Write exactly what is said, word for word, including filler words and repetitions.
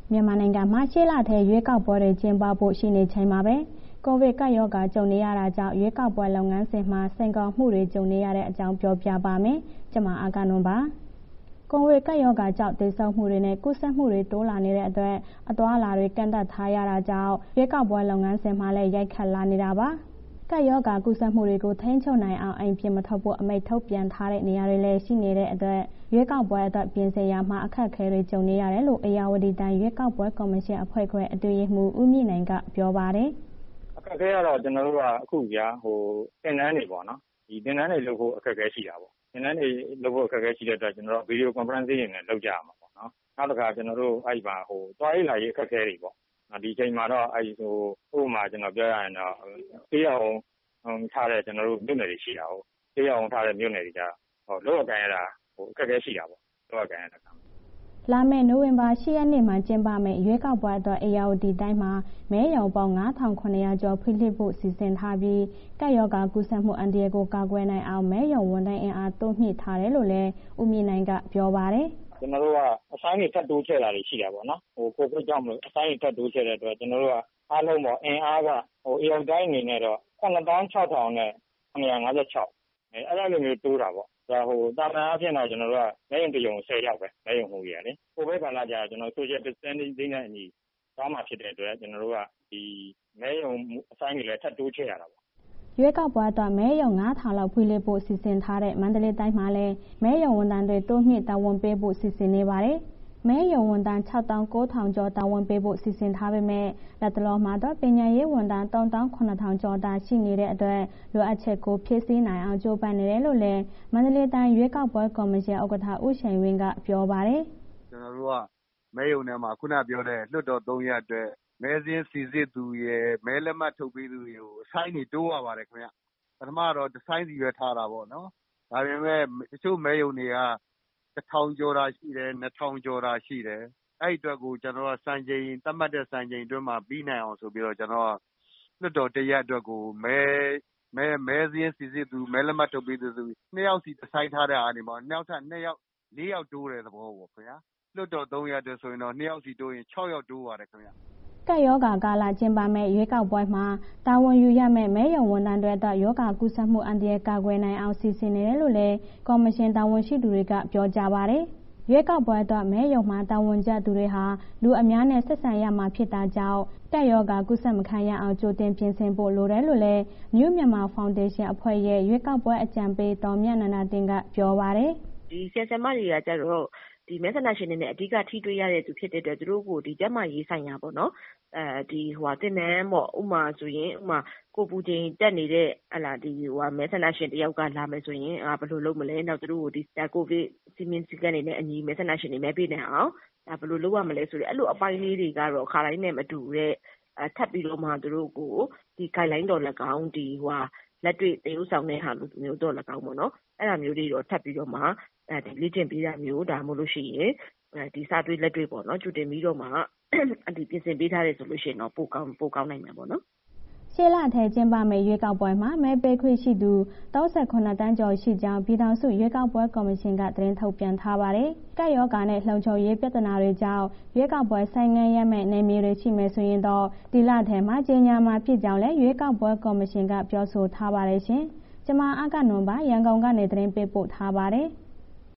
မြန်မာနိုင်ငံမှာရှေ့လထဲရွေးကောက်ပွဲတွေကျင်းပဖို့ရှိနေချိန်မှာပဲကိုဗစ်ကပ်ရောဂါကြုံနေရတာကြောင့်ရွေးကောက်ပွဲလုပ်ငန်းစဉ်မှာစိန်ခေါ်မှုတွေကြုံနေရတဲ့အကြောင်းပြောပြပါမယ်။ကျွန်မအဂ္ဂနွန်ပါ။ကိုဗစ်ကပ်ရောဂါကြောင့်သေဆုံးမှုတွေနဲ့ကူးစက်မှုတွေတိုးလာနေတဲ့အတွက်အသွားအလာတွေကန့်သတ်ထားရတာကြောင့်ရွေးကောက်ပွဲလုပ်ငန်းစဉ်မှာလည်းရိုက်ခတ်လာနေတာပါ။ကပ်ရောဂါကူးစက်မှုတွေကိုထိန်းချုပ်နိုင်အောင်အိမ်ပြင်မထွက်ဖို့အမိန့်ထုတ်ပြန်ထားတဲ့နေရာတွေလည်းရှိနေတဲ့အတွက်ရွေးကောက်ပွဲအတွက်ပြင်ဆင်ရာမှာအခက်အခဲတွေကြုံနေရတယ်လို့ဧရာဝတီတိုင်းရွေးကောက်ပွဲကော်မရှင်အဖွဲ့ခွဲအတွင်းရေးမှူးဦးမြင့်နိုင်ကပြောပါတယ်။အခက်အခဲကတော့ကျွန်တော်တို့ကအခုကြာဟိုသင်တန်းတွေပေါ့နော်ဒီသင်တန်းတွေလုပ်ဖို့အခက်အခဲရှိတာပေါ့သင်တန်းတွေလုပ်ဖို့အခက်အခဲရှိတဲ့အတွက်ကျွန်တော်တို့ဗီဒီယိုကွန်ဖရင့်စီတွေနဲ့လုပ်ကြရမှာပေါ့နော်နောက်တစ်ခါကျွန်တော်တို့အဲ့ဒီမှာဟိုတွားရေးလာရေးအခက်အခဲတွေပေါ့ဒီချိန်မှာတော့အဲ့ဒီဟိုဥပမာကျွန်တော်ပြောရရင်တော့သေးအောင်ထားတဲ့ကျွန်တော်တို့မြို့နယ်တွေရှိတာဟုတ်သေးအောင်ထားတဲ့မြို့နယ်တွေကဟိုလောက်ကင်ရတာဟိုအခက်အခဲရှိတာပေါ့လောက်ကင်ရတာလာမယ့်နိုဝင်ဘာ၈ရက်နေ့မှာကျင်းပမယ့်ရွေးကောက်ပွဲအတွက်ဧရာဝတီတိုင်းမှာမဲရုံပေါင်း ငါးထောင်ခုနှစ်ရာကျော်ဖွင့်လှစ်ဖို့စီစဉ်ထားပြီးကပ်ရောဂါကူးစက်မှုအန္တရာယ်ကိုကာကွယ်နိုင်အောင်မဲရုံဝန်ထမ်းအင်အားတိုးမြှင့်ထားတယ်လို့လည်းဦးမြင့်နိုင်ကပြောပါတယ်။ကျွန်တော်တို့ကအဆိုင်တွေထပ်တိုးချဲ့တာတွေရှိတာပေါ့နော်ဟိုကိုဗစ်ကြောင့်မလို့အဆိုင်တွေထပ်တိုးချဲ့တဲ့အတွက်ကျွန်တော်တို့ကအားလုံးပေါ့အင်အားကဟိုဧရာဝတီတိုင်းအနေနဲ့တော့ခုနှစ်သောင်းခြောက်ထောင်နဲ့ခုနှစ်ရာငါးဆယ်ခြောက်အဲအဲ့လိုမျိုးတိုးတာပေါ့ဒါဟိုတာမန်အဖြစ်တော့ကျွန်တော်တို့ကမဲရုံတရုံဆယ်ယောက်ပဲမဲရုံဟိုကြီးရတယ်ကိုဗစ်ကာလကြာကျွန်တော် social distancing သိနဲ့အညီသွားမှာဖြစ်တဲ့အတွက်ကျွန်တော်တို့ကဒီမဲရုံအဆိုင်တွေလည်းထပ်တိုးချဲ့ရတာပေါ့ရွေးကောက်ပွဲအတွက်မဲရုံငါးထောင်လောက်ဖွင့်လှစ်ဖို့စီစဉ်ထားတဲ့မန္တလေးတိုင်းမှာလည်းမဲရုံဝန်ထမ်းတွေတိုးမြင့်တာဝန်ပေးဖို့စီစဉ်နေပါတယ်မဲရုံဝန်ထမ်း ခြောက်သောင်းကိုးထောင်ကျော်တာဝန်ပေးဖို့စီစဉ်ထားပေမဲ့လက်တလောမှာတော့ပညာရေးဝန်ထမ်း သုံးသောင်းခုနှစ်ထောင်ကျော်သာရှိနေတဲ့အတွက်လိုအပ်ချက်ကိုဖြည့်ဆည်းနိုင်အောင်ကြိုးပမ်းနေတယ်လို့လည်းမန္တလေးတိုင်းရွေးကောက်ပွဲကော်မရှင်ဥက္ကဋ္ဌဦးရှိန်ဝင်းကပြောပါတယ်။ကျွန်တော်တို့ကမဲရုံထဲမှာခုနပြောတဲ့လွှတ်တော်သုံးရပ်အတွက်မဲစင်းစီစစ်သူရဲ့မဲလက်မှတ်ထုတ်ပေးသူတွေကိုအဆိုင်တွေတိုးရပါတယ်ခင်ဗျ။ပထမတော့ဒီဆိုင်စီပဲထားတာပေါ့နော်။ဒါပေမဲ့တချို့မဲရုံတွေကတစ်ထောင်ကျော်တာရှိတယ်နှစ်ထောင်ကျော်တာရှိတယ်အဲ့အတွက်ကိုကျွန်တော်ကစံချိန်သတ်မှတ်တဲ့စံချိန်အတွင်းမှာပြီးနိုင်အောင်ဆိုပြီးတော့ကျွန်တော်လွှတ်တော်တရက်အတွက်ကိုမဲမဲမဲစင်းစီစစ်သူမဲလက်မှတ်ထုတ်ပေးသူနှစ်ယောက်စီဆိုင်ထားတဲ့အားဒီမှာနောက်ထပ်နှစ်ယောက်လေးယောက်တိုးတဲ့သဘောပေါ့ခင်ဗျာလွှတ်တော်သုံးရက်အတွက်ဆိုရင်တော့နှစ်ယောက်စီတိုးရင်ခြောက်ယောက်တိုးပါတယ်ခင်ဗျာကပ်ရောဂါကာလကျင်းပမဲ့ရွေးကောက်ပွဲမှာတာဝန်ယူရမယ့်မဲရုံဝန်ထမ်းတွေအတွက်ရောဂါကူးစက်မှုအန္တရာယ်ကာကွယ်နိုင်အောင်စီစဉ်နေတယ်လို့လည်းကော်မရှင်တာဝန်ရှိသူတွေကပြောကြားပါတယ်။ရွေးကောက်ပွဲအတွက်မဲရုံမှာတာဝန်ကျသူတွေဟာလူအများနဲ့ဆက်ဆံရမှာဖြစ်တာကြောင့်ကပ်ရောဂါကူးစက်မခံရအောင်ကြိုတင်ပြင်ဆင်ဖို့လိုတယ်လို့လည်း New Myanmar Foundation အဖွဲ့ရဲ့ရွေးကောက်ပွဲအကြံပေးဒေါ်မြတ်နန္ဒာတင်ကပြောပါတယ်။ဒီဆရာဆရာမတွေကကျတော့ဒီမဲဆန္ဒရှင်တွေနဲ့အဓိကထိတွေ့ရတဲ့သူဖြစ်တဲ့အတွက်သူတို့ကိုဒီကျန်းမာရေးဆိုင်ရာပေါ့နော်အဲဒီဟိုဟာတင်နန်းပေါ့ဥမာဆိုရင်ဥမာကိုပူချိန်တက်နေတဲ့ဟလာဒီဟိုဟာမဲဆန္ဒရှင်တယောက်ကလာမယ်ဆိုရင်အာဘယ်လိုလုပ်မလဲနောက်သူတို့ကိုဒီကိုဗစ်စီမင်းစည်းကမ်းတွေနဲ့အညီမဲဆန္ဒရှင်တွေမဲပေးနိုင်အောင်ဒါဘယ်လိုလုပ်ရမလဲဆိုတော့အဲ့လိုအပိုင်းလေးတွေကတော့ခါတိုင်းနဲ့မတူတဲ့အဲထပ်ပြီးတော့မှသူတို့ကိုဒီ guideline တော်၎င်းဒီဟိုဟာလက်တွေ့တရုပ်ဆောင်တဲ့ဟာမျိုးတော့၎င်းပေါ့နော်အဲ့ဒါမျိုးတွေတော့ထပ်ပြီးတော့မှအဲဒီလေ့ကျင့်ပေးတာမျိုးဒါမှမဟုတ်လို့ရှိရင်ဒီစာတွေးလက်တွေပေါ့နော်ကျူတင်ပြီးတော့မှဒီပြင်ဆင်ပေးထားတယ်ဆိုလို့ရှိရင်တော့ပိုကောင်းပိုကောင်းနိုင်မှာပေါ့နော်ရှေ့လထဲကျင်းပမယ့်ရွေးကောက်ပွဲမှာမဲပေးခွင့်ရှိသူသုံးဆယ်ခုနှစ်တန်းကျော်ရှိကြောင်းပြည်ထောင်စုရွေးကောက်ပွဲကော်မရှင်ကသတင်းထုတ်ပြန်ထားပါတယ်။ကပ်ရောဂါနဲ့လှုံ့ဆော်ရေးပြဿနာတွေကြောင့်ရွေးကောက်ပွဲဆိုင်ငံ့ရမယ့်နယ်မြေတွေရှိမယ်ဆိုရင်တော့ဒီလထဲမှာကြေညာမှာဖြစ်ကြောင်းလည်းရွေးကောက်ပွဲကော်မရှင်ကပြောဆိုထားပါတယ်ရှင်။ကျွန်မအဂ္ဂနွန်ပါရန်ကုန်ကနေသတင်းပေးပို့ထားပါတယ်။